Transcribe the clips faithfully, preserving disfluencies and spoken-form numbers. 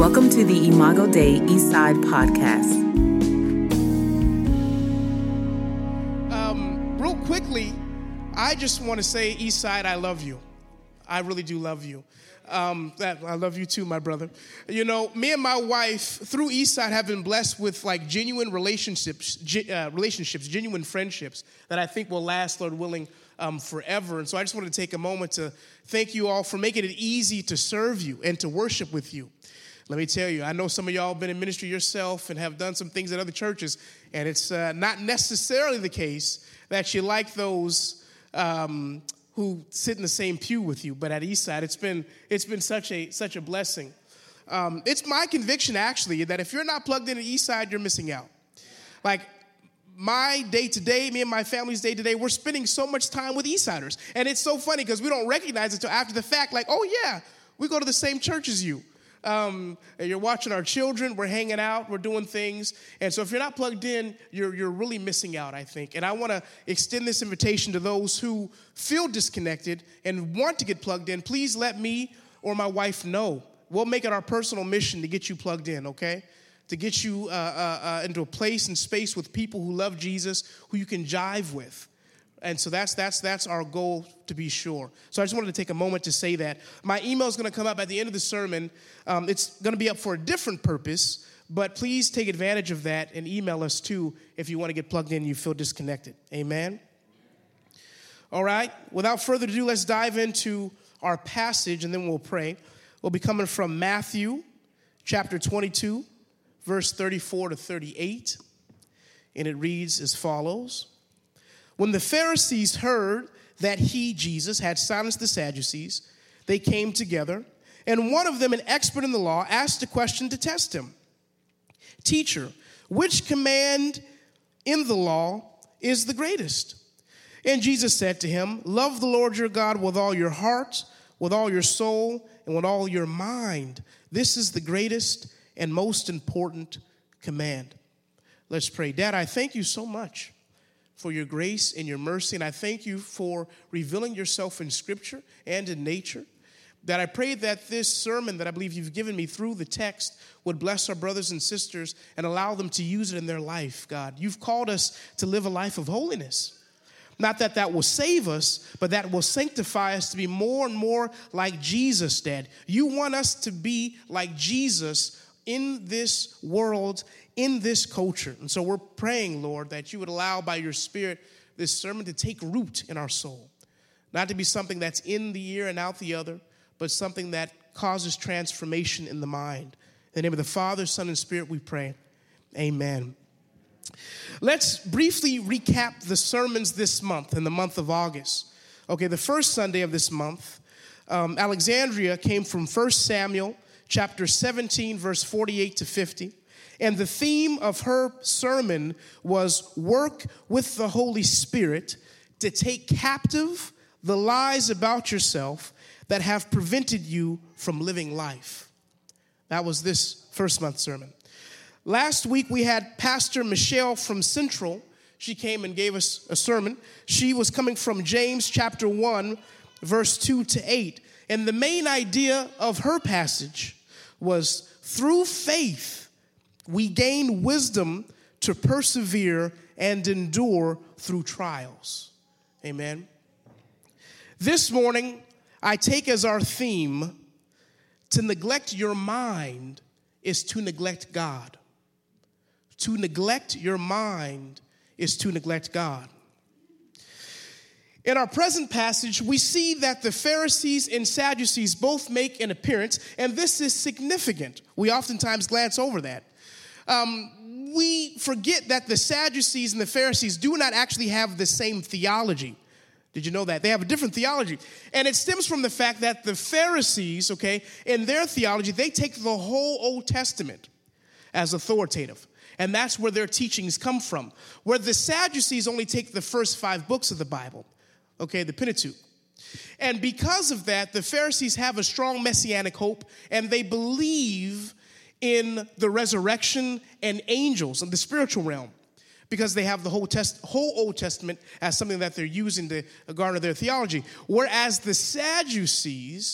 Welcome to the Imago Dei Eastside Podcast. Um, real quickly, I just want to say, Eastside, I love you. I really do love you. Um, that, I love you too, my brother. You know, me and my wife, through Eastside, have been blessed with like genuine relationships, ge- uh, relationships, genuine friendships that I think will last, Lord willing, um, forever. And so I just want to take a moment to thank you all for making it easy to serve you and to worship with you. Let me tell you, I know some of y'all have been in ministry yourself and have done some things at other churches, and it's uh, not necessarily the case that you like those um, who sit in the same pew with you. But at Eastside, it's been it's been such a such a blessing. Um, it's my conviction, actually, that if you're not plugged in at Eastside, you're missing out. Like, my day-to-day, me and my family's day-to-day, we're spending so much time with Eastsiders. And it's so funny because we don't recognize it until after the fact, like, oh, yeah, we go to the same church as you. Um, and you're watching our children, we're hanging out, we're doing things. And so if you're not plugged in, you're you're really missing out, I think. And I want to extend this invitation to those who feel disconnected and want to get plugged in. Please let me or my wife know. We'll make it our personal mission to get you plugged in, okay? To get you uh, uh, uh, into a place and space with people who love Jesus, who you can jive with. And so that's that's that's our goal, to be sure. So I just wanted to take a moment to say that. My email is going to come up at the end of the sermon. Um, it's going to be up for a different purpose, but please take advantage of that and email us too if you want to get plugged in and you feel disconnected. Amen? All right. Without further ado, let's dive into our passage and then we'll pray. We'll be coming from Matthew chapter twenty-two, verse thirty-four to thirty-eight. And it reads as follows. When the Pharisees heard that he, Jesus, had silenced the Sadducees, they came together, and one of them, an expert in the law, asked a question to test him. Teacher, which command in the law is the greatest? And Jesus said to him, love the Lord your God with all your heart, with all your soul, and with all your mind. This is the greatest and most important command. Let's pray. Dad, I thank you so much for your grace and your mercy, and I thank you for revealing yourself in Scripture and in nature. That I pray that this sermon that I believe you've given me through the text would bless our brothers and sisters and allow them to use it in their life, God. You've called us to live a life of holiness. Not that that will save us, but that will sanctify us to be more and more like Jesus, Dad. You want us to be like Jesus in this world, in this culture. And so we're praying, Lord, that you would allow by your Spirit this sermon to take root in our soul. Not to be something that's in the ear and out the other, but something that causes transformation in the mind. In the name of the Father, Son, and Spirit we pray. Amen. Let's briefly recap the sermons this month, in the month of August. Okay, the first Sunday of this month, um, Alexandria came from First Samuel chapter seventeen, verse forty-eight to fifty. And the theme of her sermon was work with the Holy Spirit to take captive the lies about yourself that have prevented you from living life. That was this first month sermon. Last week we had Pastor Michelle from Central. She came and gave us a sermon. She was coming from James chapter one, verse two to eight. And the main idea of her passage was through faith, we gain wisdom to persevere and endure through trials. Amen. This morning, I take as our theme, to neglect your mind is to neglect God. To neglect your mind is to neglect God. In our present passage, we see that the Pharisees and Sadducees both make an appearance, and this is significant. We oftentimes glance over that. Um, we forget that the Sadducees and the Pharisees do not actually have the same theology. Did you know that? They have a different theology. And it stems from the fact that the Pharisees, okay, in their theology, they take the whole Old Testament as authoritative. And that's where their teachings come from. Where the Sadducees only take the first five books of the Bible. Okay, the Pentateuch. And because of that, the Pharisees have a strong messianic hope, and they believe in the resurrection and angels in the spiritual realm, because they have the whole, test, whole Old Testament as something that they're using to garner their theology. Whereas the Sadducees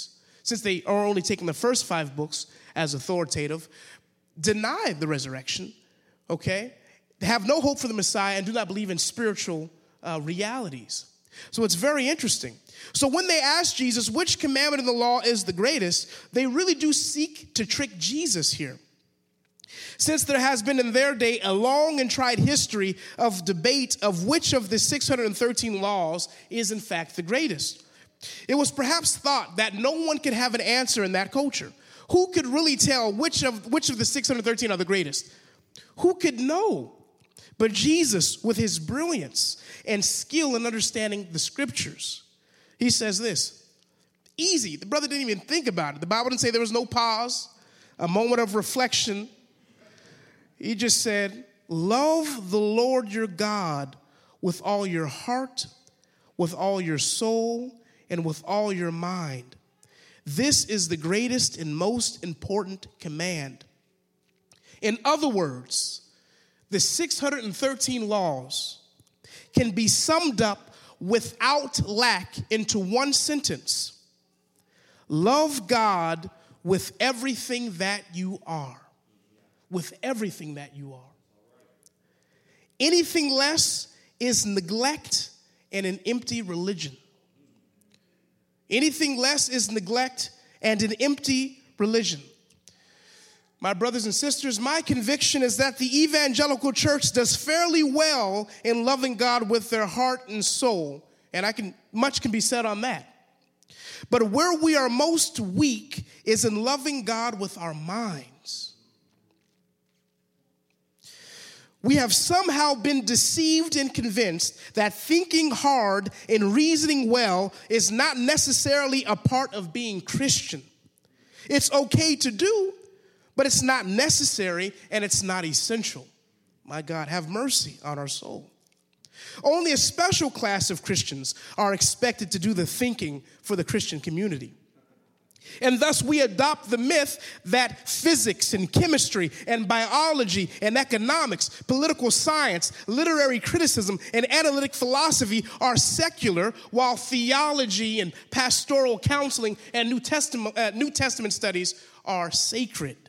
since they are only taking the first five books as authoritative, deny the resurrection, okay? They have no hope for the Messiah and do not believe in spiritual uh, realities. So it's very interesting. So when they ask Jesus which commandment in the law is the greatest, they really do seek to trick Jesus here. Since there has been in their day a long and tried history of debate of which of the six hundred thirteen laws is in fact the greatest. It was perhaps thought that no one could have an answer in that culture. Who could really tell which of which of the six hundred thirteen are the greatest? Who could know? But Jesus, with his brilliance and skill in understanding the scriptures, he says this, easy. The brother didn't even think about it. The Bible didn't say there was no pause, a moment of reflection. He just said, love the Lord your God with all your heart, with all your soul, and with all your mind. This is the greatest and most important command. In other words, the six hundred thirteen laws can be summed up without lack into one sentence. Love God with everything that you are. With everything that you are. Anything less is neglect and an empty religion. Anything less is neglect and an empty religion. My brothers and sisters, my conviction is that the evangelical church does fairly well in loving God with their heart and soul, and I can much can be said on that. But where we are most weak is in loving God with our minds. We have somehow been deceived and convinced that thinking hard and reasoning well is not necessarily a part of being Christian. It's okay to do, but it's not necessary and it's not essential. My God, have mercy on our soul. Only a special class of Christians are expected to do the thinking for the Christian community. And thus we adopt the myth that physics and chemistry and biology and economics, political science, literary criticism, and analytic philosophy are secular, while theology and pastoral counseling and New Testament, uh, New Testament studies are sacred.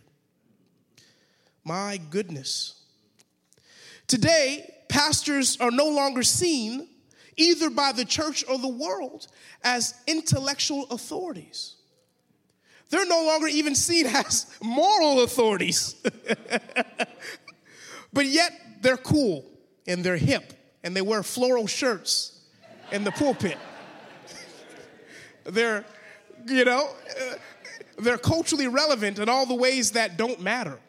My goodness. Today, pastors are no longer seen, either by the church or the world, as intellectual authorities. They're no longer even seen as moral authorities. But yet, they're cool and they're hip and they wear floral shirts in the pulpit. They're, you know, uh, they're culturally relevant in all the ways that don't matter.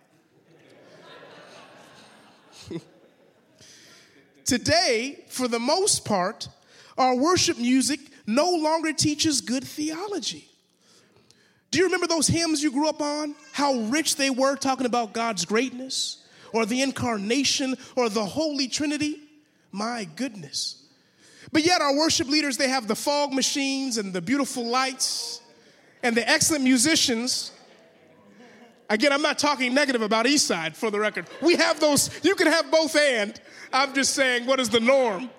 Today, for the most part, our worship music no longer teaches good theology. Do you remember those hymns you grew up on? How rich they were, talking about God's greatness or the incarnation or the Holy Trinity? My goodness. But yet our worship leaders, they have the fog machines and the beautiful lights and the excellent musicians. Again, I'm not talking negative about Eastside, for the record. We have those, you can have both and. I'm just saying, what is the norm?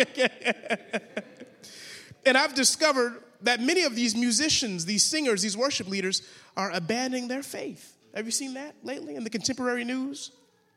And I've discovered that many of these musicians, these singers, these worship leaders are abandoning their faith. Have you seen that lately in the contemporary news?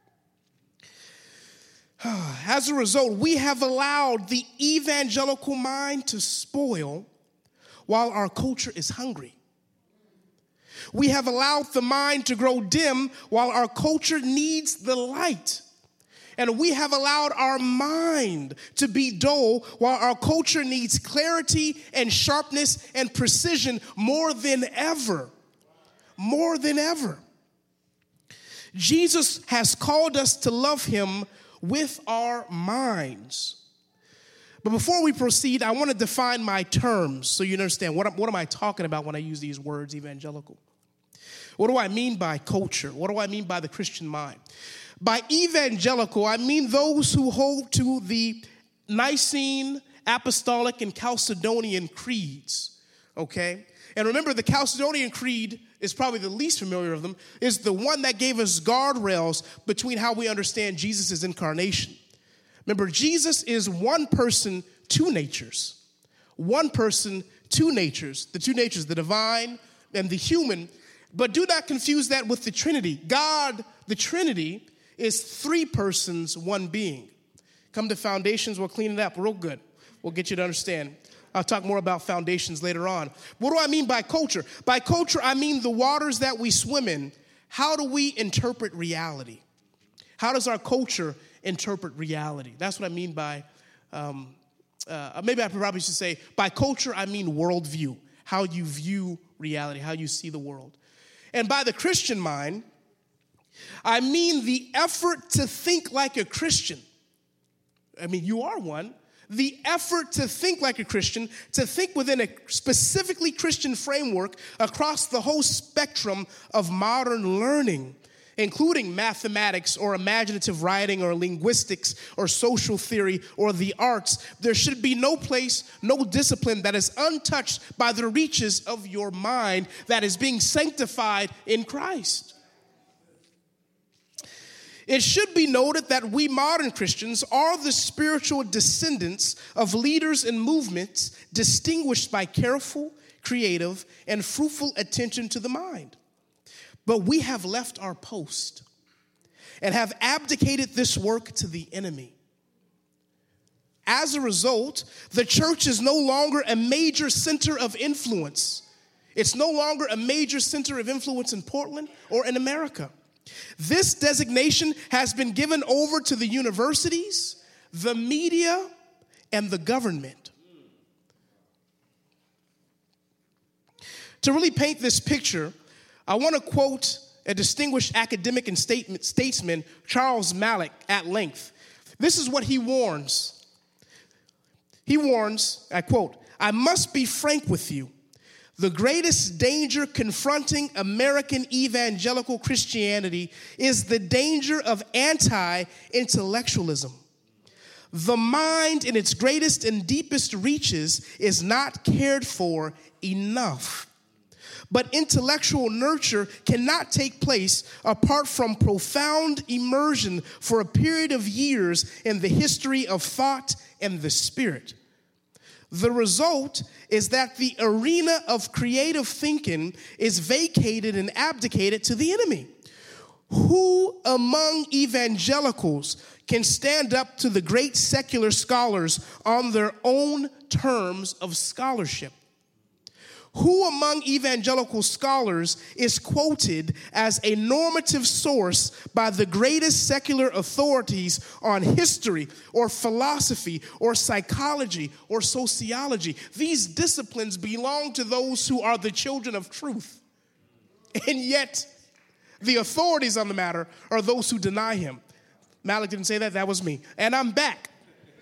As a result, we have allowed the evangelical mind to spoil while our culture is hungry. We have allowed the mind to grow dim while our culture needs the light. And we have allowed our mind to be dull while our culture needs clarity and sharpness and precision more than ever. More than ever. Jesus has called us to love him with our minds. But before we proceed, I want to define my terms so you understand what, what am I talking about when I use these words, evangelical. What do I mean by culture? What do I mean by the Christian mind? By evangelical, I mean those who hold to the Nicene, Apostolic, and Chalcedonian creeds, okay? And remember, the Chalcedonian Creed is probably the least familiar of them, is the one that gave us guardrails between how we understand Jesus' incarnation. Remember, Jesus is one person, two natures. One person, two natures. The two natures, the divine and the human, but do not confuse that with the Trinity. God, the Trinity, is three persons, one being. Come to foundations, we'll clean it up real good. We'll get you to understand. I'll talk more about foundations later on. What do I mean by culture? By culture, I mean the waters that we swim in. How do we interpret reality? How does our culture interpret reality? That's what I mean by, um, uh, maybe I probably should say, by culture, I mean worldview, how you view reality, how you see the world. And by the Christian mind, I mean the effort to think like a Christian. I mean, you are one. The effort to think like a Christian, to think within a specifically Christian framework across the whole spectrum of modern learning, including mathematics or imaginative writing or linguistics or social theory or the arts. There should be no place, no discipline that is untouched by the reaches of your mind that is being sanctified in Christ. It should be noted that we modern Christians are the spiritual descendants of leaders and movements distinguished by careful, creative, and fruitful attention to the mind. But we have left our post and have abdicated this work to the enemy. As a result, the church is no longer a major center of influence. It's no longer a major center of influence in Portland or in America. This designation has been given over to the universities, the media, and the government. To really paint this picture, I want to quote a distinguished academic and statesman, Charles Malik, at length. This is what he warns. He warns, I quote, "I must be frank with you. The greatest danger confronting American evangelical Christianity is the danger of anti-intellectualism. The mind in its greatest and deepest reaches is not cared for enough. But intellectual nurture cannot take place apart from profound immersion for a period of years in the history of thought and the spirit. The result is that the arena of creative thinking is vacated and abdicated to the enemy. Who among evangelicals can stand up to the great secular scholars on their own terms of scholarship? Who among evangelical scholars is quoted as a normative source by the greatest secular authorities on history or philosophy or psychology or sociology? These disciplines belong to those who are the children of truth. And yet, the authorities on the matter are those who deny him. Malik didn't say that, that was me. And I'm back.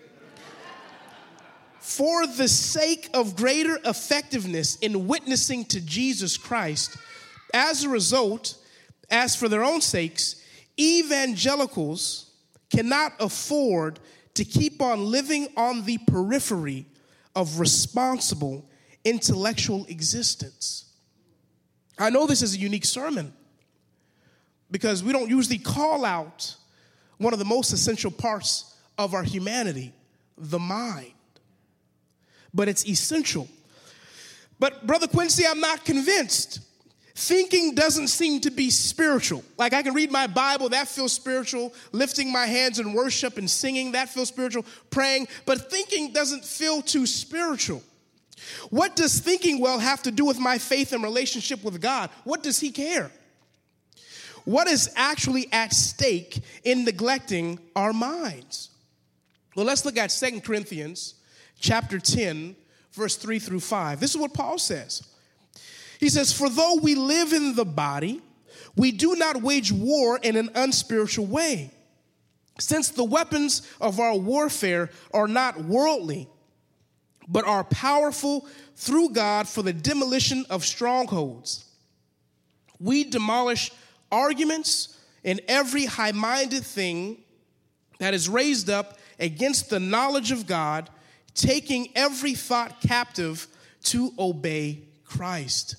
For the sake of greater effectiveness in witnessing to Jesus Christ, as a result, as for their own sakes, evangelicals cannot afford to keep on living on the periphery of responsible intellectual existence. I know this is a unique sermon because we don't usually call out one of the most essential parts of our humanity, the mind. But it's essential. But Brother Quincy, I'm not convinced. Thinking doesn't seem to be spiritual. Like I can read my Bible, that feels spiritual. Lifting my hands in worship and singing, that feels spiritual. Praying, but thinking doesn't feel too spiritual. What does thinking well have to do with my faith and relationship with God? What does he care? What is actually at stake in neglecting our minds? Well, let's look at Second Corinthians chapter ten, verse three through five. This is what Paul says. He says, "For though we live in the body, we do not wage war in an unspiritual way. Since the weapons of our warfare are not worldly, but are powerful through God for the demolition of strongholds. We demolish arguments and every high-minded thing that is raised up against the knowledge of God, taking every thought captive to obey Christ."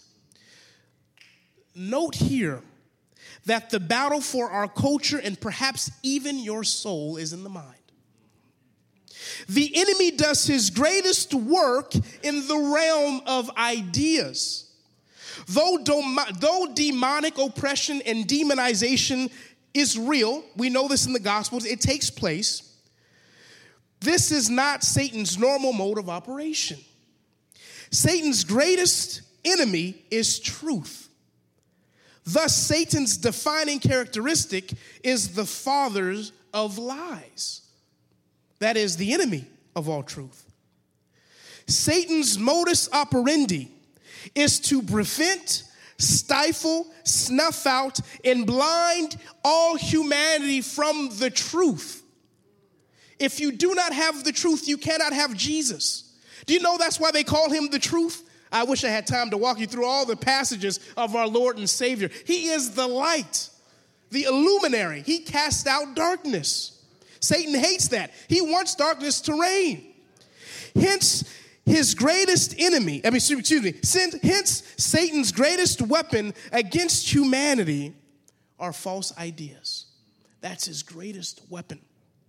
Note here that the battle for our culture and perhaps even your soul is in the mind. The enemy does his greatest work in the realm of ideas. Though, dom- though demonic oppression and demonization is real, we know this in the Gospels, it takes place, this is not Satan's normal mode of operation. Satan's greatest enemy is truth. Thus, Satan's defining characteristic is the father of lies. That is the enemy of all truth. Satan's modus operandi is to prevent, stifle, snuff out, and blind all humanity from the truth. If you do not have the truth, you cannot have Jesus. Do you know that's why they call him the truth? I wish I had time to walk you through all the passages of our Lord and Savior. He is the light, the illuminary. He casts out darkness. Satan hates that. He wants darkness to reign. Hence, his greatest enemy, I mean, excuse me, hence Satan's greatest weapon against humanity are false ideas. That's his greatest weapon.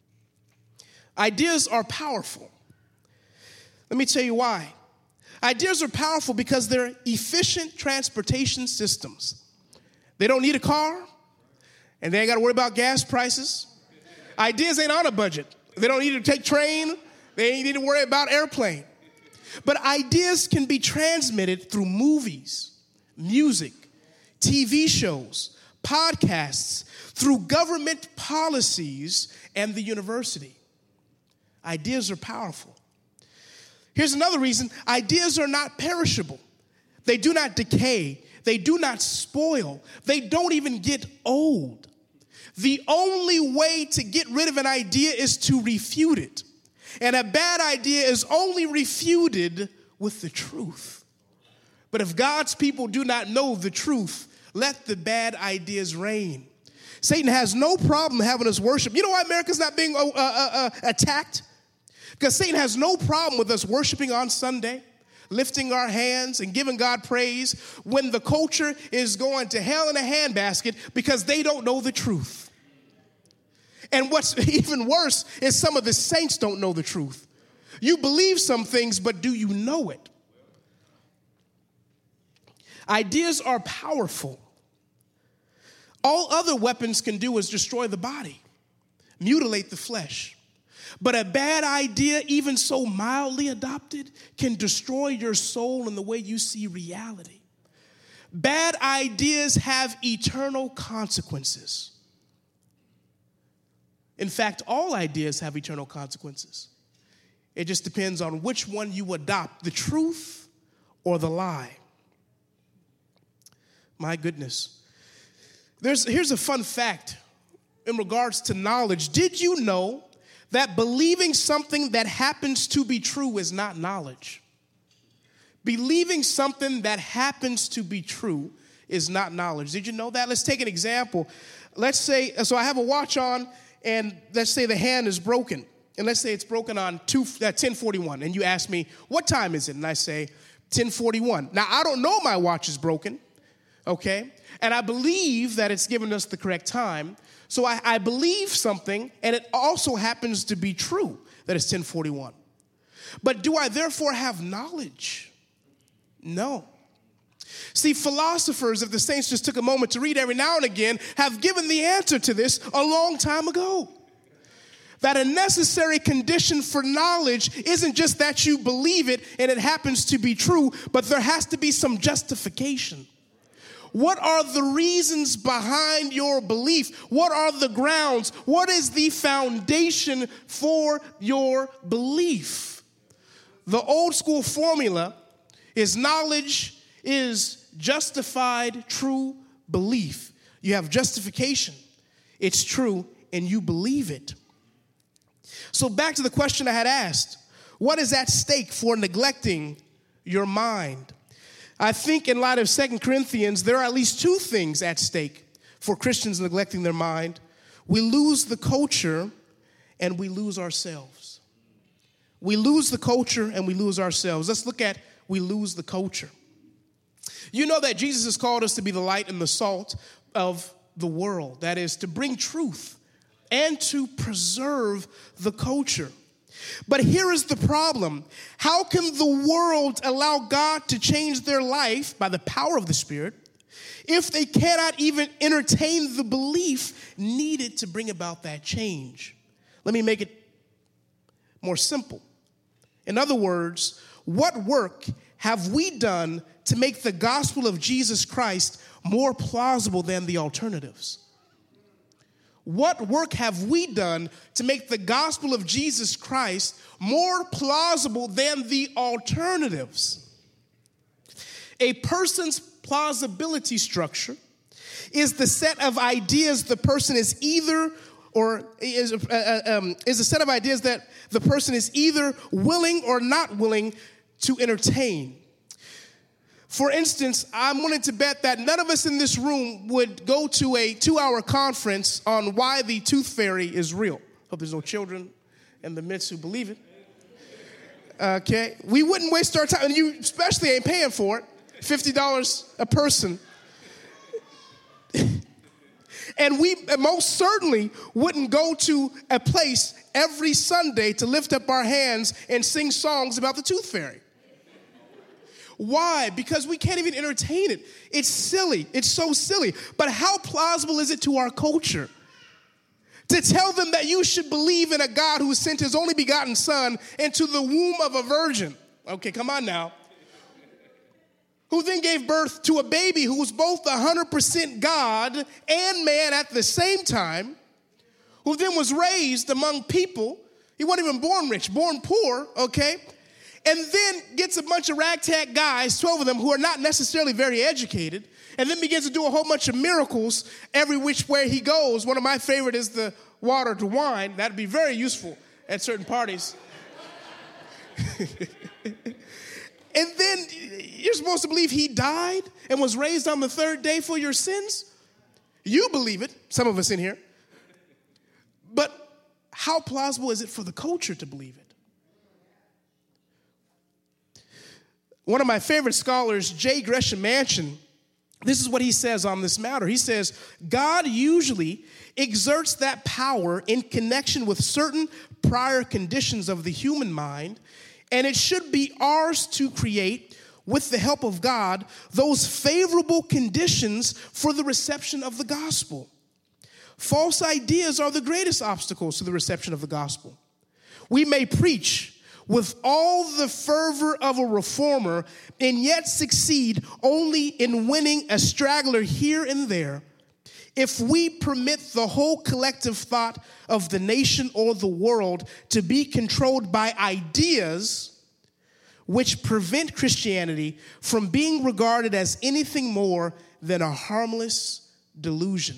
Ideas are powerful. Let me tell you why. Ideas are powerful because they're efficient transportation systems. They don't need a car, and they ain't got to worry about gas prices. Ideas ain't on a budget. They don't need to take train. They ain't need to worry about airplane. But ideas can be transmitted through movies, music, T V shows, podcasts, through government policies, and the university. Ideas are powerful. Here's another reason. Ideas are not perishable. They do not decay. They do not spoil. They don't even get old. The only way to get rid of an idea is to refute it. And a bad idea is only refuted with the truth. But if God's people do not know the truth, let the bad ideas reign. Satan has no problem having us worship. You know why America's not being uh, uh, uh, attacked? Because Satan has no problem with us worshiping on Sunday, lifting our hands and giving God praise when the culture is going to hell in a handbasket because they don't know the truth. And what's even worse is some of the saints don't know the truth. You believe some things, but do you know it? Ideas are powerful. All other weapons can do is destroy the body, mutilate the flesh. But a bad idea, even so mildly adopted, can destroy your soul and the way you see reality. Bad ideas have eternal consequences. In fact, all ideas have eternal consequences. It just depends on which one you adopt, the truth or the lie. My goodness. There's, here's a fun fact in regards to knowledge. Did you know that believing something that happens to be true is not knowledge? Believing something that happens to be true is not knowledge. Did you know that? Let's take an example. Let's say, so I have a watch on, and let's say the hand is broken. And let's say it's broken on two, uh, ten forty-one. And you ask me, what time is it? And I say, ten forty-one. Now, I don't know my watch is broken, okay? And I believe that it's given us the correct time. So I, I believe something, and it also happens to be true that it's ten forty-one. But do I therefore have knowledge? No. See, philosophers, if the saints just took a moment to read every now and again, have given the answer to this a long time ago. That a necessary condition for knowledge isn't just that you believe it and it happens to be true, but there has to be some justification. What are the reasons behind your belief? What are the grounds? What is the foundation for your belief? The old school formula is knowledge is justified true belief. You have justification. It's true, and you believe it. So back to the question I had asked. What is at stake for neglecting your mind? I think in light of Second Corinthians, there are at least two things at stake for Christians neglecting their mind. We lose the culture and we lose ourselves. We lose the culture and we lose ourselves. Let's look at we lose the culture. You know that Jesus has called us to be the light and the salt of the world. That is, to bring truth and to preserve the culture. But here is the problem. How can the world allow God to change their life by the power of the Spirit if they cannot even entertain the belief needed to bring about that change? Let me make it more simple. In other words, what work have we done to make the gospel of Jesus Christ more plausible than the alternatives? What work have we done to make the gospel of Jesus Christ more plausible than the alternatives? A person's plausibility structure is the set of ideas the person is either or is, uh, um, is a set of ideas that the person is either willing or not willing to entertain. For instance, I'm willing to bet that none of us in this room would go to a two-hour conference on why the tooth fairy is real. Hope there's no children in the midst who believe it. Okay, we wouldn't waste our time, and you especially ain't paying for it, fifty dollars a person. And we most certainly wouldn't go to a place every Sunday to lift up our hands and sing songs about the tooth fairy. Why? Because we can't even entertain it. It's silly. It's so silly. But how plausible is it to our culture to tell them that you should believe in a God who sent his only begotten son into the womb of a virgin? Okay, come on now. Who then gave birth to a baby who was both one hundred percent God and man at the same time, who then was raised among people. He wasn't even born rich, born poor, okay? And then gets a bunch of ragtag guys, twelve of them, who are not necessarily very educated, and then begins to do a whole bunch of miracles every which way he goes. One of my favorite is the water to wine. That'd be very useful at certain parties. And then you're supposed to believe he died and was raised on the third day for your sins? You believe it, some of us in here. But how plausible is it for the culture to believe it? One of my favorite scholars, J. Gresham Machen, this is what he says on this matter. He says, God usually exerts that power in connection with certain prior conditions of the human mind, and it should be ours to create, with the help of God, those favorable conditions for the reception of the gospel. False ideas are the greatest obstacles to the reception of the gospel. We may preach with all the fervor of a reformer and yet succeed only in winning a straggler here and there if we permit the whole collective thought of the nation or the world to be controlled by ideas which prevent Christianity from being regarded as anything more than a harmless delusion.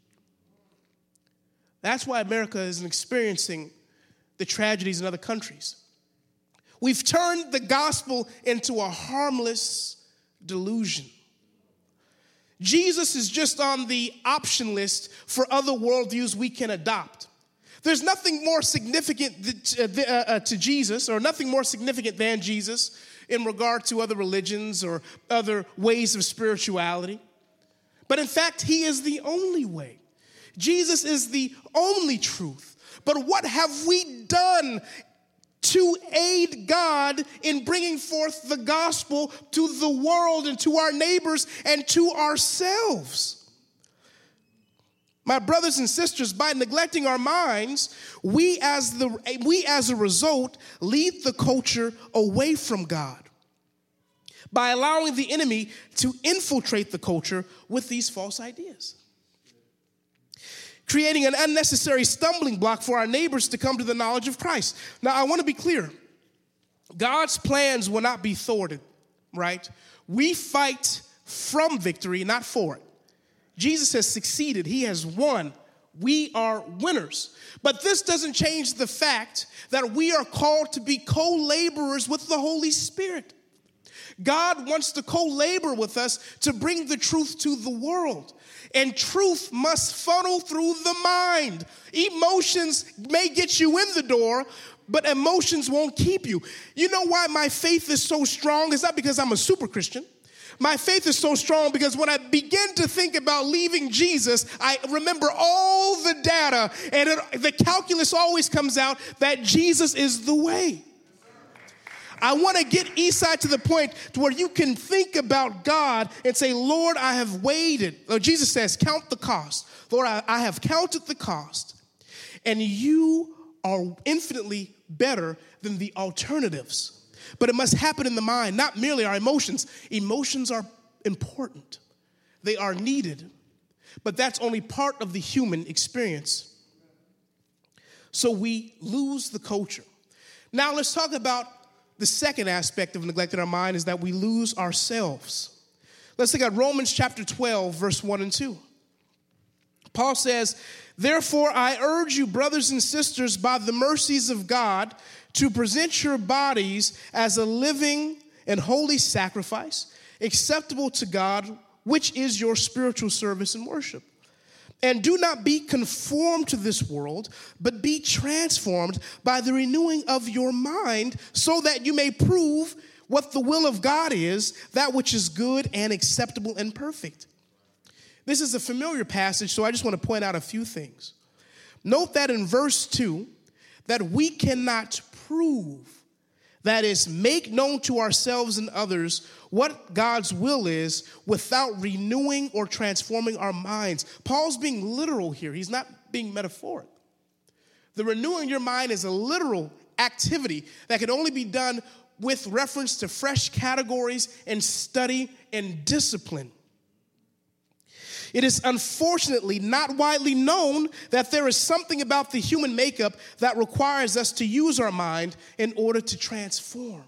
That's why America is experiencing the tragedies in other countries. We've turned the gospel into a harmless delusion. Jesus is just on the option list for other worldviews we can adopt. There's nothing more significant to Jesus, or nothing more significant than Jesus in regard to other religions or other ways of spirituality. But in fact, he is the only way. Jesus is the only truth. But what have we done to aid God in bringing forth the gospel to the world and to our neighbors and to ourselves? My brothers and sisters, by neglecting our minds, we as the we as a result lead the culture away from God by allowing the enemy to infiltrate the culture with these false ideas, creating an unnecessary stumbling block for our neighbors to come to the knowledge of Christ. Now, I want to be clear. God's plans will not be thwarted, right? We fight from victory, not for it. Jesus has succeeded. He has won. We are winners. But this doesn't change the fact that we are called to be co-laborers with the Holy Spirit. God wants to co-labor with us to bring the truth to the world. And truth must funnel through the mind. Emotions may get you in the door, but emotions won't keep you. You know why my faith is so strong? It's not because I'm a super Christian, My faith is so strong because when I begin to think about leaving Jesus, I remember all the data, and it, the calculus always comes out that Jesus is the way. I want to get Eastside to the point to where you can think about God and say, Lord, I have waited. Oh, Jesus says, count the cost. Lord, I, I have counted the cost, and you are infinitely better than the alternatives. But it must happen in the mind, not merely our emotions. Emotions are important. They are needed. But that's only part of the human experience. So we lose the culture. Now let's talk about the second aspect of neglecting our mind, is that we lose ourselves. Let's look at Romans chapter twelve, verse one and two. Paul says, therefore I urge you, brothers and sisters, by the mercies of God, to present your bodies as a living and holy sacrifice, acceptable to God, which is your spiritual service and worship. And do not be conformed to this world, but be transformed by the renewing of your mind, so that you may prove what the will of God is, that which is good and acceptable and perfect. This is a familiar passage, so I just want to point out a few things. Note that in verse two, that we cannot prove, that is, make known to ourselves and others what God's will is without renewing or transforming our minds. Paul's being literal here. He's not being metaphoric. The renewing your mind is a literal activity that can only be done with reference to fresh categories and study and discipline. It is unfortunately not widely known that there is something about the human makeup that requires us to use our mind in order to transform.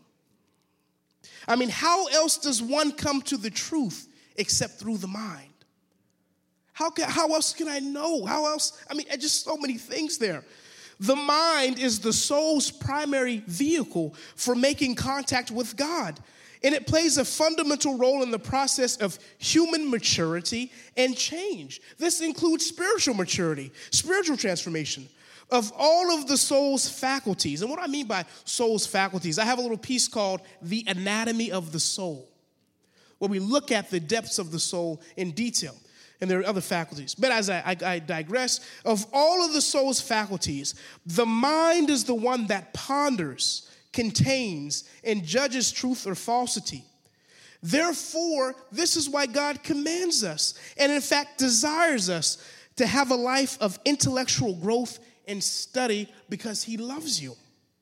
I mean, how else does one come to the truth except through the mind? How can, how else can I know? How else? I mean, just so many things there. The mind is the soul's primary vehicle for making contact with God. And it plays a fundamental role in the process of human maturity and change. This includes spiritual maturity, spiritual transformation of all of the soul's faculties. And what do I mean by soul's faculties? I have a little piece called The Anatomy of the Soul, where we look at the depths of the soul in detail. And there are other faculties. But as I, I, I digress, of all of the soul's faculties, the mind is the one that ponders, contains, and judges truth or falsity. Therefore, this is why God commands us, and in fact desires us, to have a life of intellectual growth and study, because he loves you.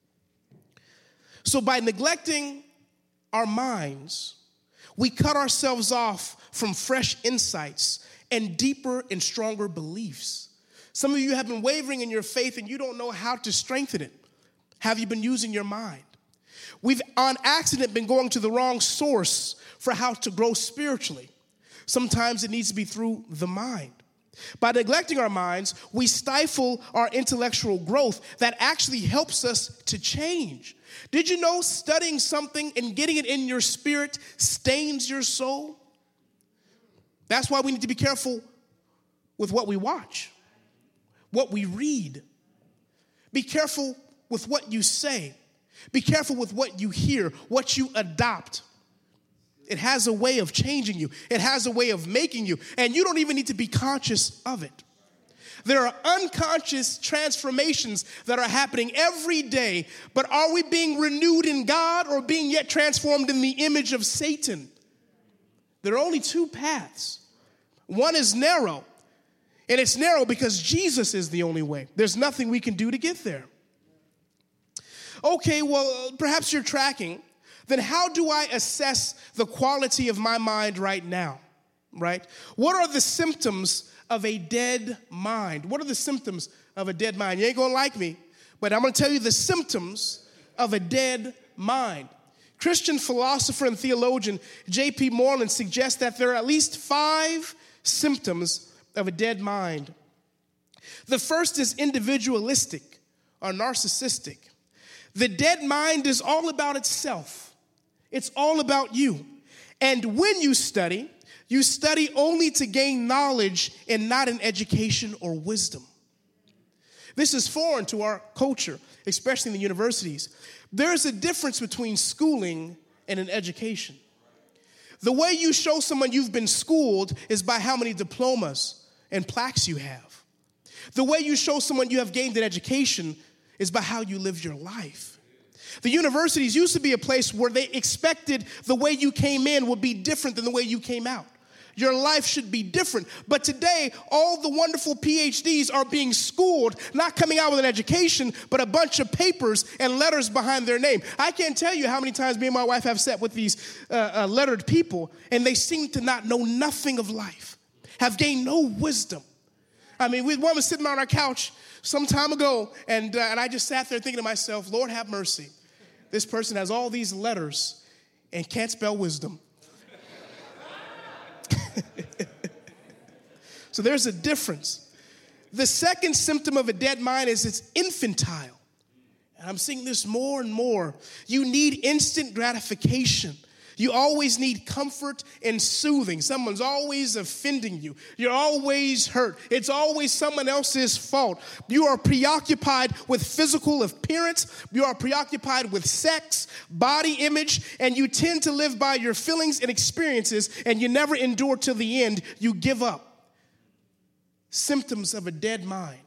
So by neglecting our minds, we cut ourselves off from fresh insights and deeper and stronger beliefs. Some of you have been wavering in your faith and you don't know how to strengthen it. Have you been using your mind? We've, on accident, been going to the wrong source for how to grow spiritually. Sometimes it needs to be through the mind. By neglecting our minds, we stifle our intellectual growth that actually helps us to change. Did you know studying something and getting it in your spirit stains your soul? That's why we need to be careful with what we watch, what we read. Be careful with what you say. Be careful with what you hear, what you adopt. It has a way of changing you. It has a way of making you. And you don't even need to be conscious of it. There are unconscious transformations that are happening every day. But are we being renewed in God or being yet transformed in the image of Satan? There are only two paths. One is narrow. And it's narrow because Jesus is the only way. There's nothing we can do to get there. Okay, well, perhaps you're tracking. Then how do I assess the quality of my mind right now, right? What are the symptoms of a dead mind? What are the symptoms of a dead mind? You ain't gonna like me, but I'm gonna tell you the symptoms of a dead mind. Christian philosopher and theologian J P Moreland suggests that there are at least five symptoms of a dead mind. The first is individualistic or narcissistic. The dead mind is all about itself. It's all about you. And when you study, you study only to gain knowledge and not in education or wisdom. This is foreign to our culture, especially in the universities. There is a difference between schooling and an education. The way you show someone you've been schooled is by how many diplomas and plaques you have. The way you show someone you have gained an education is by how you live your life. The universities used to be a place where they expected the way you came in would be different than the way you came out. Your life should be different. But today, all the wonderful P H Ds are being schooled, not coming out with an education, but a bunch of papers and letters behind their name. I can't tell you how many times me and my wife have sat with these uh, uh, lettered people, and they seem to not know nothing of life, have gained no wisdom. I mean, we, one was sitting on our couch some time ago, and, uh, and I just sat there thinking to myself, Lord have mercy. This person has all these letters and can't spell wisdom. So there's a difference. The second symptom of a dead mind is it's infantile. And I'm seeing this more and more. You need instant gratification. You always need comfort and soothing. Someone's always offending you. You're always hurt. It's always someone else's fault. You are preoccupied with physical appearance. You are preoccupied with sex, body image, and you tend to live by your feelings and experiences, and you never endure to the end. You give up. Symptoms of a dead mind.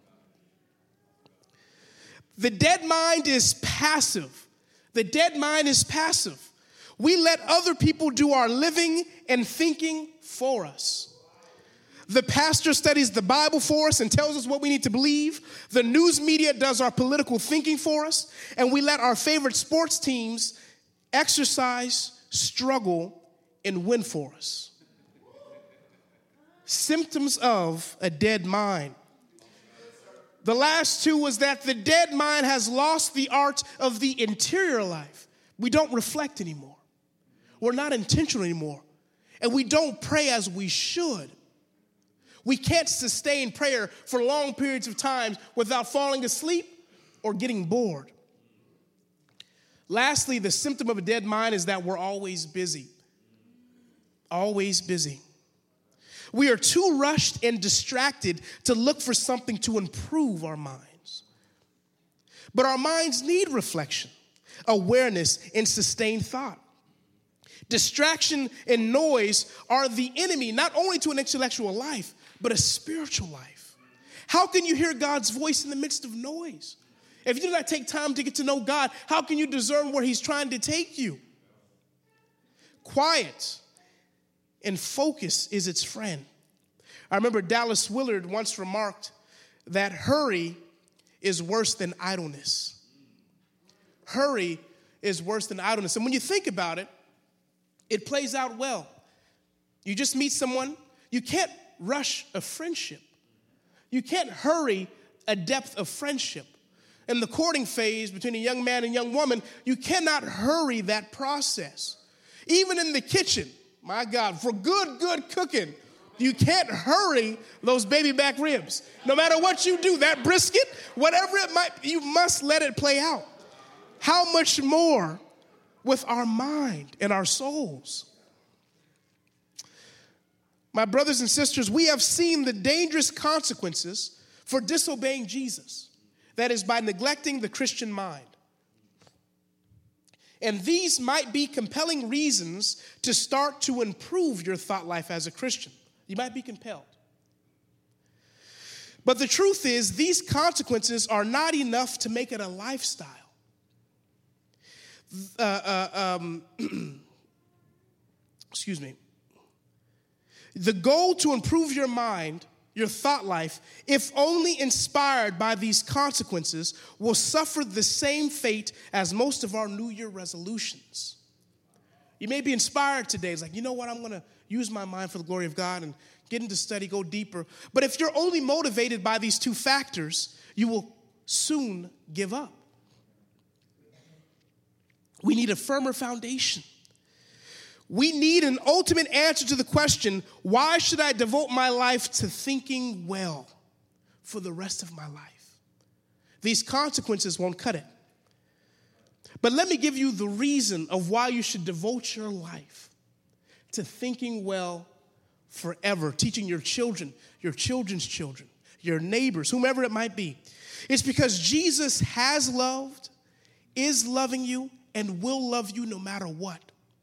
The dead mind is passive. The dead mind is passive. We let other people do our living and thinking for us. The pastor studies the Bible for us and tells us what we need to believe. The news media does our political thinking for us. And we let our favorite sports teams exercise, struggle, and win for us. Symptoms of a dead mind. The last two was that the dead mind has lost the art of the interior life. We don't reflect anymore. We're not intentional anymore. And we don't pray as we should. We can't sustain prayer for long periods of time without falling asleep or getting bored. Lastly, the symptom of a dead mind is that we're always busy. Always busy. We are too rushed and distracted to look for something to improve our minds. But our minds need reflection, awareness, and sustained thought. Distraction and noise are the enemy, not only to an intellectual life, but a spiritual life. How can you hear God's voice in the midst of noise? If you do not take time to get to know God, how can you discern where he's trying to take you? Quiet and focus is its friend. I remember Dallas Willard once remarked that hurry is worse than idleness. Hurry is worse than idleness. And when you think about it, it plays out well. You just meet someone. You can't rush a friendship. You can't hurry a depth of friendship. In the courting phase between a young man and young woman, you cannot hurry that process. Even in the kitchen, my God, for good, good cooking, you can't hurry those baby back ribs. No matter what you do, that brisket, whatever it might, you must let it play out. How much more with our mind and our souls? My brothers and sisters, we have seen the dangerous consequences for disobeying Jesus. That is, by neglecting the Christian mind. And these might be compelling reasons to start to improve your thought life as a Christian. You might be compelled. But the truth is, these consequences are not enough to make it a lifestyle. Uh, uh, um, excuse me. The goal to improve your mind, your thought life, if only inspired by these consequences, will suffer the same fate as most of our New Year resolutions. You may be inspired today. It's like, you know what, I'm going to use my mind for the glory of God and get into study, go deeper. But if you're only motivated by these two factors, you will soon give up. We need a firmer foundation. We need an ultimate answer to the question, why should I devote my life to thinking well for the rest of my life? These consequences won't cut it. But let me give you the reason of why you should devote your life to thinking well forever, teaching your children, your children's children, your neighbors, whomever it might be. It's because Jesus has loved, is loving you, and will love you no matter what.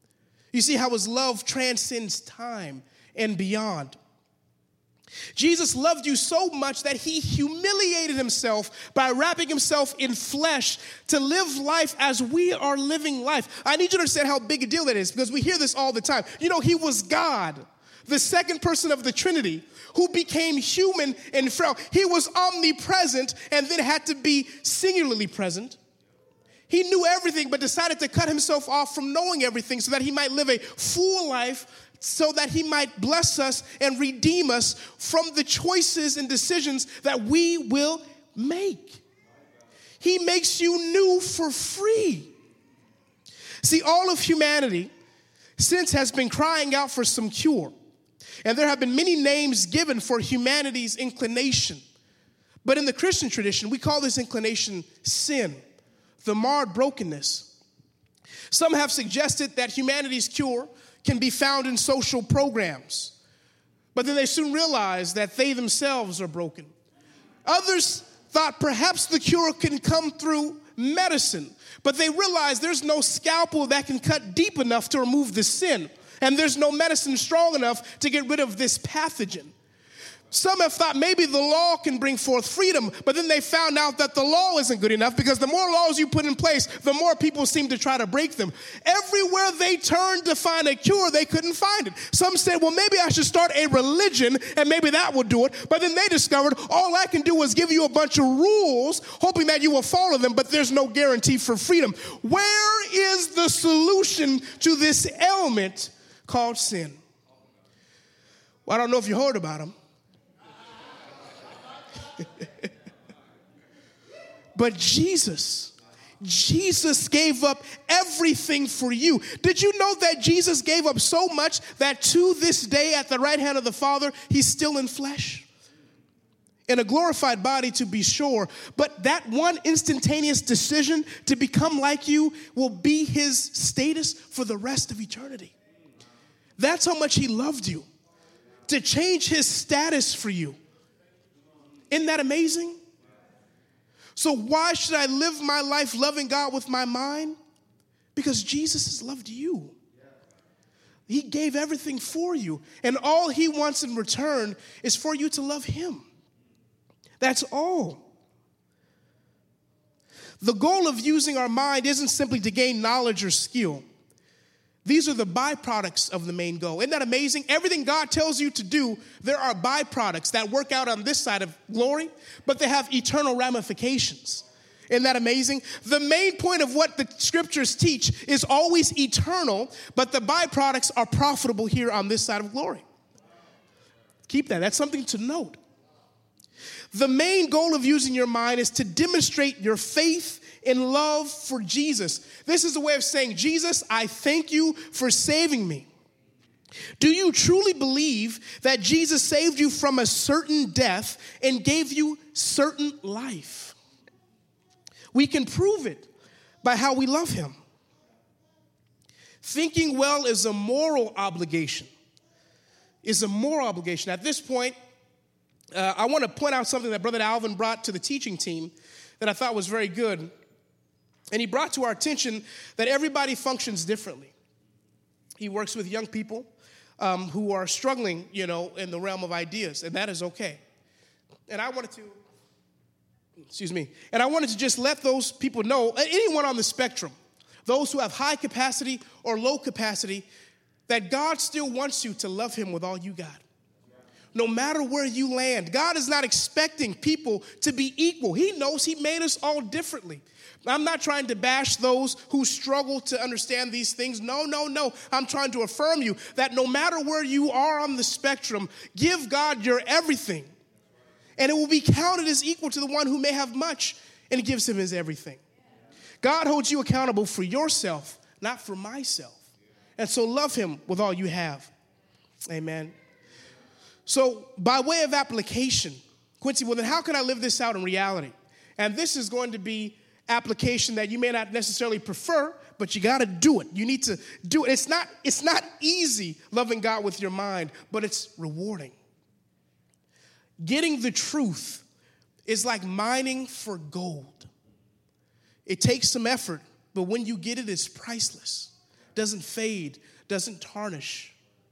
You see how his love transcends time and beyond. Jesus loved you so much that he humiliated himself by wrapping himself in flesh to live life as we are living life. I need you to understand how big a deal that is, because we hear this all the time. You know, he was God, the second person of the Trinity, who became human and frail. He was omnipresent and then had to be singularly present. He knew everything but decided to cut himself off from knowing everything so that he might live a full life, so that he might bless us and redeem us from the choices and decisions that we will make. He makes you new for free. See, all of humanity since has been crying out for some cure. And there have been many names given for humanity's inclination. But in the Christian tradition, we call this inclination sin, the marred brokenness. Some have suggested that humanity's cure can be found in social programs. But then they soon realized that they themselves are broken. Others thought perhaps the cure can come through medicine, but they realized there's no scalpel that can cut deep enough to remove the sin, and there's no medicine strong enough to get rid of this pathogen. Some have thought maybe the law can bring forth freedom, but then they found out that the law isn't good enough, because the more laws you put in place, the more people seem to try to break them. Everywhere they turned to find a cure, they couldn't find it. Some said, well, maybe I should start a religion and maybe that will do it. But then they discovered all I can do is give you a bunch of rules, hoping that you will follow them, but there's no guarantee for freedom. Where is the solution to this ailment called sin? Well, I don't know if you heard about them. But Jesus, Jesus gave up everything for you. Did you know that Jesus gave up so much that to this day at the right hand of the Father, he's still in flesh? In a glorified body, to be sure, but that one instantaneous decision to become like you will be his status for the rest of eternity. That's how much he loved you, to change his status for you. Isn't that amazing? So why should I live my life loving God with my mind? Because Jesus has loved you. He gave everything for you. And all he wants in return is for you to love him. That's all. The goal of using our mind isn't simply to gain knowledge or skill. These are the byproducts of the main goal. Isn't that amazing? Everything God tells you to do, there are byproducts that work out on this side of glory, but they have eternal ramifications. Isn't that amazing? The main point of what the scriptures teach is always eternal, but the byproducts are profitable here on this side of glory. Keep that. That's something to note. The main goal of using your mind is to demonstrate your faith in love for Jesus. This is a way of saying, Jesus, I thank you for saving me. Do you truly believe that Jesus saved you from a certain death and gave you certain life? We can prove it by how we love him. Thinking well is a moral obligation. Is a moral obligation. At this point, uh, I want to point out something that Brother Alvin brought to the teaching team that I thought was very good. And he brought to our attention that everybody functions differently. He works with young people um, who are struggling, you know, in the realm of ideas, and that is okay. And I wanted to, excuse me, and I wanted to just let those people know, anyone on the spectrum, those who have high capacity or low capacity, that God still wants you to love him with all you got. No matter where you land, God is not expecting people to be equal. He knows he made us all differently. I'm not trying to bash those who struggle to understand these things. No, no, no. I'm trying to affirm you that no matter where you are on the spectrum, give God your everything. And it will be counted as equal to the one who may have much and gives him his everything. God holds you accountable for yourself, not for myself. And so love him with all you have. Amen. So by way of application, Quincy, well then how can I live this out in reality? And this is going to be application that you may not necessarily prefer, but you got to do it. You need to do it. It's not, it's not easy loving God with your mind, but it's rewarding. Getting the truth is like mining for gold. It takes some effort, but when you get it, it's priceless. Doesn't fade, doesn't tarnish.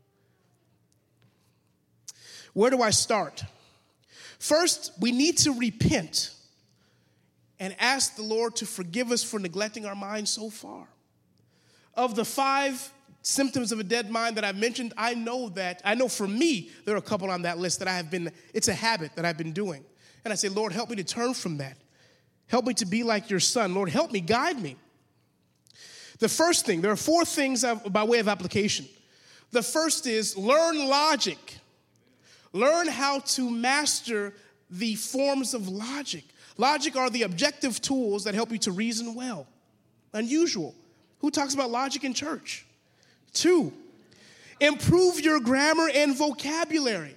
Where do I start? First, we need to repent and ask the Lord to forgive us for neglecting our minds so far. Of the five symptoms of a dead mind that I've mentioned, I know that, I know for me, there are a couple on that list that I have been, it's a habit that I've been doing. And I say, Lord, help me to turn from that. Help me to be like your son. Lord, help me, guide me. The first thing, there are four things by way of application. The first is learn logic. Learn how to master the forms of logic. Logic are the objective tools that help you to reason well. Unusual. Who talks about logic in church? Two, improve your grammar and vocabulary.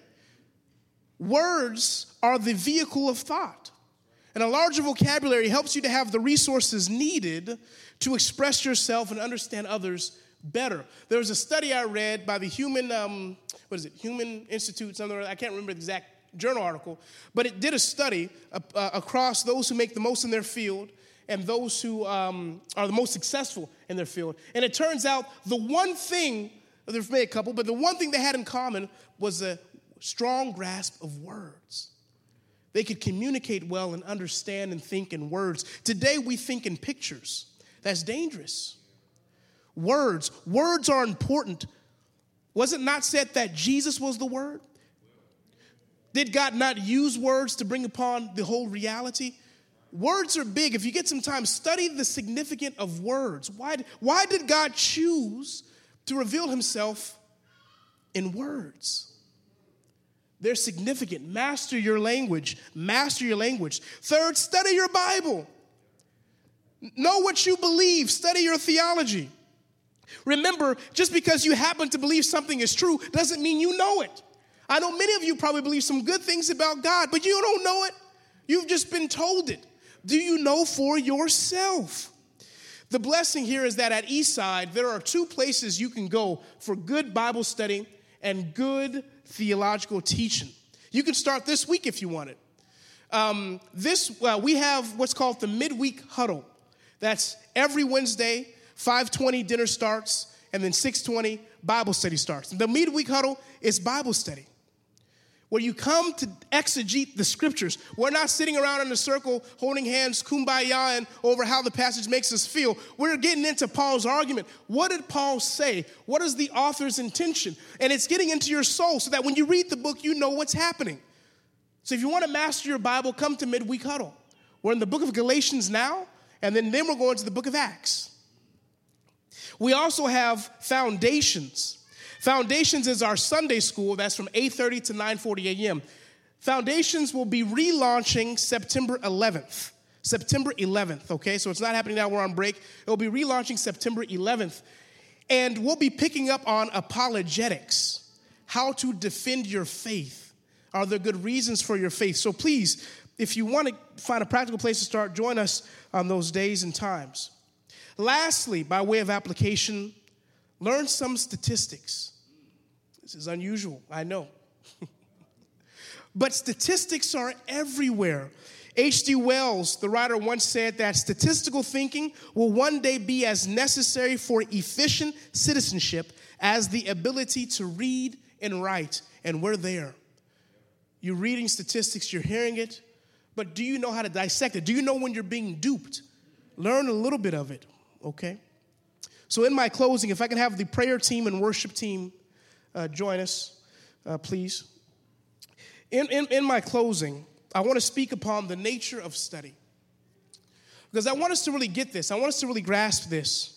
Words are the vehicle of thought. And a larger vocabulary helps you to have the resources needed to express yourself and understand others better. There was a study I read by the Human, um, what is it, Human Institute, something, I can't remember the exact journal article, but it did a study uh, uh, across those who make the most in their field and those who um, are the most successful in their field. And it turns out the one thing, there's maybe a couple, but the one thing they had in common was a strong grasp of words. They could communicate well and understand and think in words. Today we think in pictures. That's dangerous. Words. Words are important. Was it not said that Jesus was the Word? Did God not use words to bring upon the whole reality? Words are big. If you get some time, study the significance of words. Why, why did God choose to reveal himself in words? They're significant. Master your language. Master your language. Third, study your Bible. Know what you believe. Study your theology. Remember, just because you happen to believe something is true doesn't mean you know it. I know many of you probably believe some good things about God, but you don't know it. You've just been told it. Do you know for yourself? The blessing here is that at Eastside, there are two places you can go for good Bible study and good theological teaching. You can start this week if you want it. Um, this uh, we have what's called the midweek huddle. That's every Wednesday, five twenty dinner starts, and then six twenty Bible study starts. The midweek huddle is Bible study, where you come to exegete the scriptures. We're not sitting around in a circle holding hands, kumbaya, and over how the passage makes us feel. We're getting into Paul's argument. What did Paul say? What is the author's intention? And it's getting into your soul so that when you read the book, you know what's happening. So if you want to master your Bible, come to midweek huddle. We're in the book of Galatians now, and then, then we're going to the book of Acts. We also have Foundations. Foundations is our Sunday school. That's from eight thirty to nine forty a.m. Foundations will be relaunching September eleventh. September eleventh, okay? So it's not happening now. We're on break. It will be relaunching September eleventh. And we'll be picking up on apologetics, how to defend your faith. Are there good reasons for your faith? So please, if you want to find a practical place to start, join us on those days and times. Lastly, by way of application, learn some statistics. This is unusual, I know. But statistics are everywhere. H G Wells, the writer, once said that statistical thinking will one day be as necessary for efficient citizenship as the ability to read and write. And we're there. You're reading statistics, you're hearing it, but do you know how to dissect it? Do you know when you're being duped? Learn a little bit of it, okay? So in my closing, if I can have the prayer team and worship team uh, join us, uh, please. In, in, in my closing, I want to speak upon the nature of study. Because I want us to really get this. I want us to really grasp this.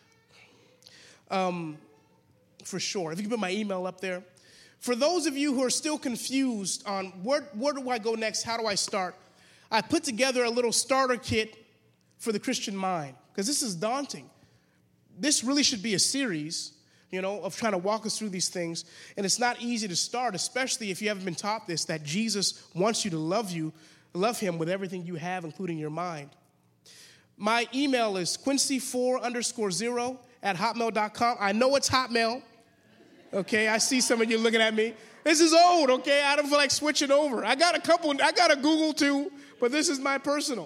Um, for sure. If you can put my email up there. For those of you who are still confused on where, where do I go next, how do I start, I put together a little starter kit for the Christian mind. Because this is daunting. This really should be a series, you know, of trying to walk us through these things. And it's not easy to start, especially if you haven't been taught this, that Jesus wants you to love you, love him with everything you have, including your mind. My email is Quincy four underscore zero at hotmail dot com. I know it's Hotmail. Okay, I see some of you looking at me. This is old, okay? I don't feel like switching over. I got a couple, I got a Google too, but this is my personal.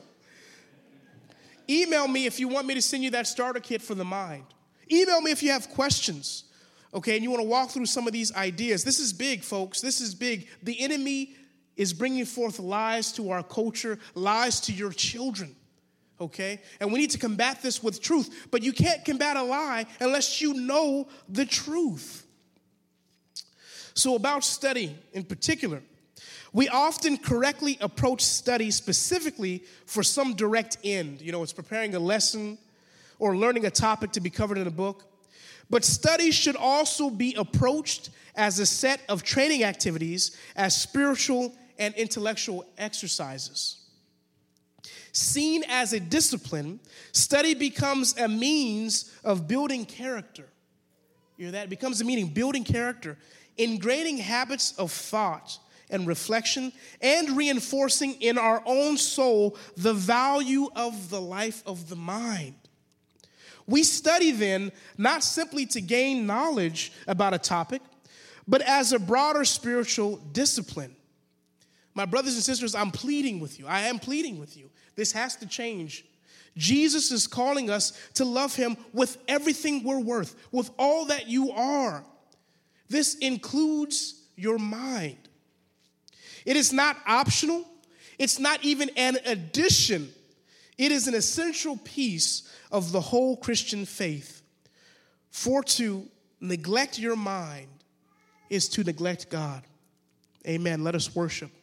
Email me if you want me to send you that starter kit for the mind. Email me if you have questions. Okay, and you want to walk through some of these ideas. This is big, folks. This is big. The enemy is bringing forth lies to our culture, lies to your children. Okay? And we need to combat this with truth. But you can't combat a lie unless you know the truth. So about study in particular, we often correctly approach study specifically for some direct end. You know, it's preparing a lesson or learning a topic to be covered in a book. But study should also be approached as a set of training activities, as spiritual and intellectual exercises. Seen as a discipline, study becomes a means of building character. You hear that? It becomes a meaning, building character, ingraining habits of thought and reflection, and reinforcing in our own soul the value of the life of the mind. We study then not simply to gain knowledge about a topic, but as a broader spiritual discipline. My brothers and sisters, I'm pleading with you. I am pleading with you. This has to change. Jesus is calling us to love him with everything we're worth, with all that you are. This includes your mind. It is not optional. It's not even an addition. It is an essential piece of the whole Christian faith. For to neglect your mind is to neglect God. Amen. Let us worship.